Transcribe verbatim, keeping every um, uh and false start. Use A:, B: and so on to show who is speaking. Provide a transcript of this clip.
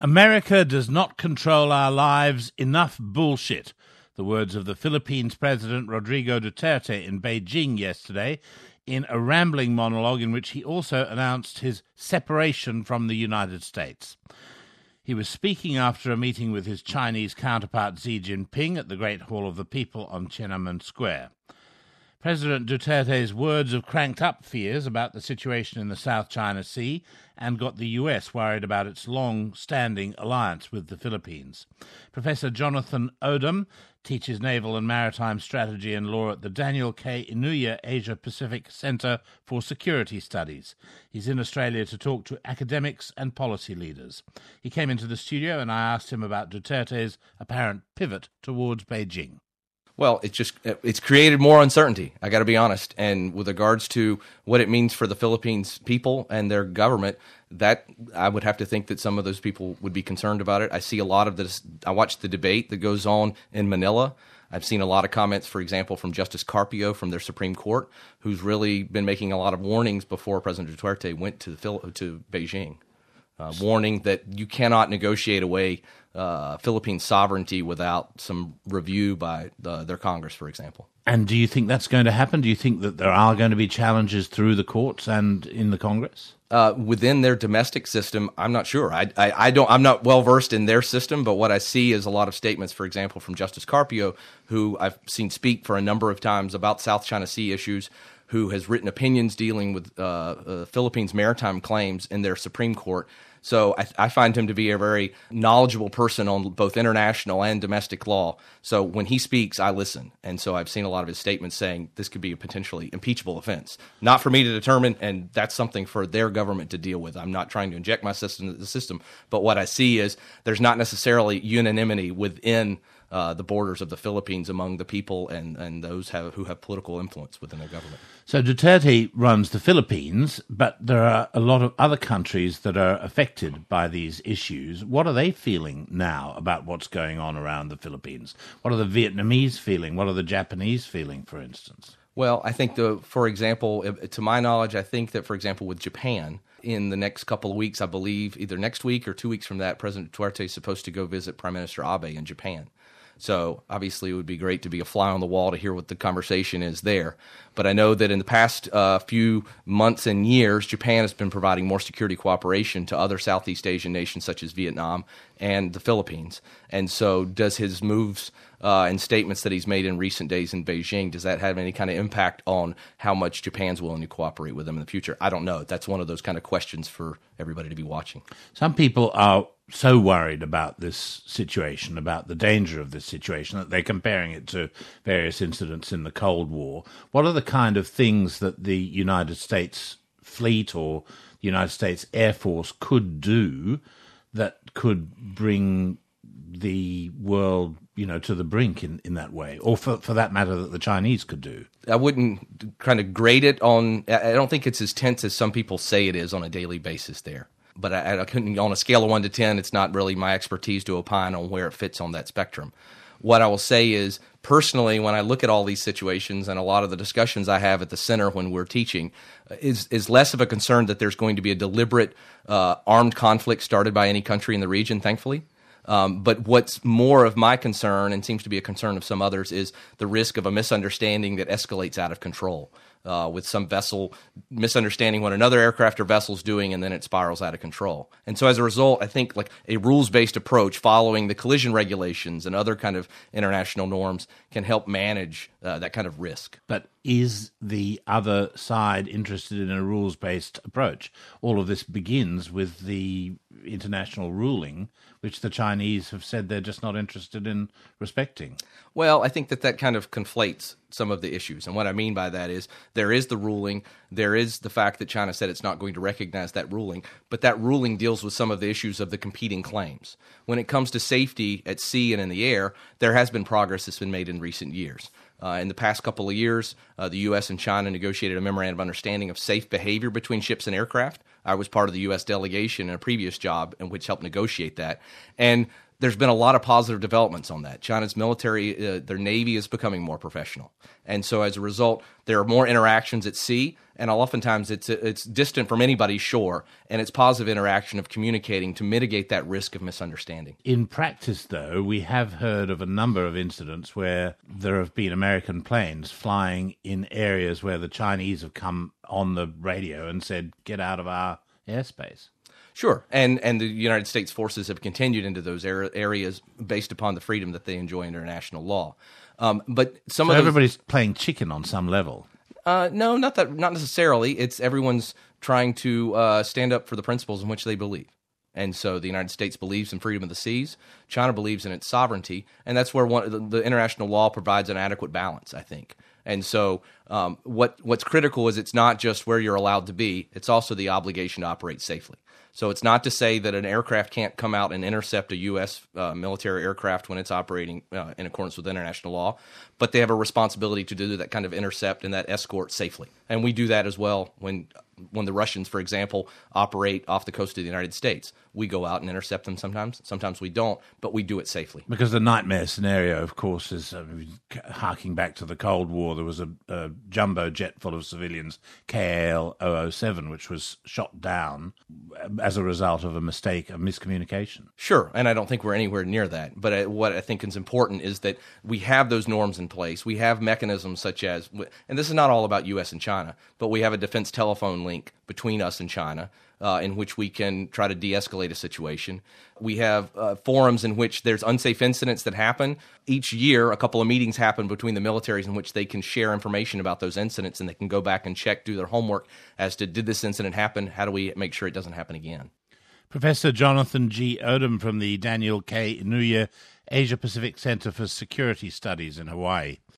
A: America does not control our lives. Enough bullshit. The words of the Philippines President Rodrigo Duterte in Beijing yesterday in a rambling monologue in which he also announced his separation from the United States. He was speaking after a meeting with his Chinese counterpart Xi Jinping at the Great Hall of the People on Tiananmen Square. President Duterte's words have cranked up fears about the situation in the South China Sea and got the U S worried about its long-standing alliance with the Philippines. Professor Jonathan Odom teaches naval and maritime strategy and law at the Daniel K. Inouye Asia-Pacific Centre for Security Studies. He's in Australia to talk to academics and policy leaders. He came into the studio and I asked him about Duterte's apparent pivot towards Beijing.
B: Well, it's just it's created more uncertainty, I got to be honest. And with regards to what it means for the Philippines people and their government, that I would have to think that some of those people would be concerned about it. I see a lot of this. I watched the debate that goes on in Manila. I've seen a lot of comments, for example, from Justice Carpio from their Supreme Court, who's really been making a lot of warnings before President Duterte went to the, to Beijing, uh, warning that you cannot negotiate away Uh, Philippine sovereignty without some review by the, their Congress, for example.
A: And do you think that's going to happen? Do you think that there are going to be challenges through the courts and in the Congress?
B: Uh, within their domestic system, I'm not sure. I, I, I don't. I'm not well versed in their system, but what I see is a lot of statements, for example, from Justice Carpio, who I've seen speak for a number of times about South China Sea issues, who has written opinions dealing with uh, uh, Philippines maritime claims in their Supreme Court. So I, I find him to be a very knowledgeable person on both international and domestic law. So when he speaks, I listen. And so I've seen a lot of his statements saying this could be a potentially impeachable offense. Not for me to determine, and that's something for their government to deal with. I'm not trying to inject my system into the system. But what I see is there's not necessarily unanimity within Uh, the borders of the Philippines among the people and, and those have, who have political influence within their government.
A: So Duterte runs the Philippines, but there are a lot of other countries that are affected by these issues. What are they feeling now about what's going on around the Philippines? What are the Vietnamese feeling? What are the Japanese feeling, for instance?
B: Well, I think, the, for example, to my knowledge, I think that, for example, with Japan, in the next couple of weeks, I believe, either next week or two weeks from that, President Duterte is supposed to go visit Prime Minister Abe in Japan. So obviously it would be great to be a fly on the wall to hear what the conversation is there. But I know that in the past uh, few months and years, Japan has been providing more security cooperation to other Southeast Asian nations such as Vietnam and the Philippines. And so does his moves uh, and statements that he's made in recent days in Beijing, does that have any kind of impact on how much Japan's willing to cooperate with them in the future? I don't know. That's one of those kind of questions for everybody to be watching.
A: Some people are so worried about this situation, about the danger of this situation, that they're comparing it to various incidents in the Cold War. What are the kind of things that the United States fleet or the United States Air Force could do that could bring the world, you know, to the brink in, in that way? Or for, for that matter, that the Chinese could do?
B: I wouldn't kind of grade it on, I don't think it's as tense as some people say it is on a daily basis there. But I, I couldn't, on a scale of one to ten, it's not really my expertise to opine on where it fits on that spectrum. What I will say is, personally, when I look at all these situations and a lot of the discussions I have at the center when we're teaching, is is less of a concern that there's going to be a deliberate uh, armed conflict started by any country in the region, thankfully. Um, but what's more of my concern, and seems to be a concern of some others, is the risk of a misunderstanding that escalates out of control. Uh, with some vessel misunderstanding what another aircraft or vessel is doing, and then it spirals out of control. And so as a result, I think like a rules-based approach following the collision regulations and other kind of international norms can help manage uh, that kind of risk.
A: But is the other side interested in a rules-based approach? All of this begins with the international ruling, which the Chinese have said they're just not interested in respecting.
B: Well, I think that that kind of conflates some of the issues. And what I mean by that is there is the ruling, there is the fact that China said it's not going to recognize that ruling, but that ruling deals with some of the issues of the competing claims. When it comes to safety at sea and in the air, there has been progress that's been made in recent years. Uh, in the past couple of years, uh, the U S and China negotiated a memorandum of understanding of safe behavior between ships and aircraft. I was part of the U S delegation in a previous job in which helped negotiate that. And there's been a lot of positive developments on that. China's military, uh, their Navy is becoming more professional. And so as a result, there are more interactions at sea, and oftentimes it's it's distant from anybody's shore, and it's positive interaction of communicating to mitigate that risk of misunderstanding.
A: In practice, though, we have heard of a number of incidents where there have been American planes flying in areas where the Chinese have come on the radio and said, get out of our airspace.
B: Sure, and and the United States forces have continued into those areas based upon the freedom that they enjoy under international law. Um, but some
A: so
B: of those,
A: everybody's playing chicken on some level.
B: Uh, no, not that, not necessarily. It's everyone's trying to uh, stand up for the principles in which they believe. And so the United States believes in freedom of the seas. China believes in its sovereignty, and that's where one, the, the international law provides an adequate balance, I think. And so um, what what's critical is it's not just where you're allowed to be; it's also the obligation to operate safely. So it's not to say that an aircraft can't come out and intercept a U S uh, military aircraft when it's operating uh, in accordance with international law, but they have a responsibility to do that kind of intercept and that escort safely. And we do that as well when when the Russians, for example, operate off the coast of the United States. We go out and intercept them sometimes. Sometimes we don't, but we do it safely.
A: Because the nightmare scenario, of course, is uh, harking back to the Cold War. There was a, a jumbo jet full of civilians, K A L zero zero seven, which was shot down as a result of a mistake, a miscommunication.
B: Sure, and I don't think we're anywhere near that. But I, what I think is important is that we have those norms in place. We have mechanisms such as, and this is not all about U S and China, but we have a defense telephone link between us and China uh, in which we can try to de-escalate a situation. We have uh, forums in which there's unsafe incidents that happen. Each year, a couple of meetings happen between the militaries in which they can share information about those incidents, and they can go back and check, do their homework as to, did this incident happen? How do we make sure it doesn't happen again?
A: Professor Jonathan G. Odom from the Daniel K. Inouye Asia Pacific Center for Security Studies in Hawaii.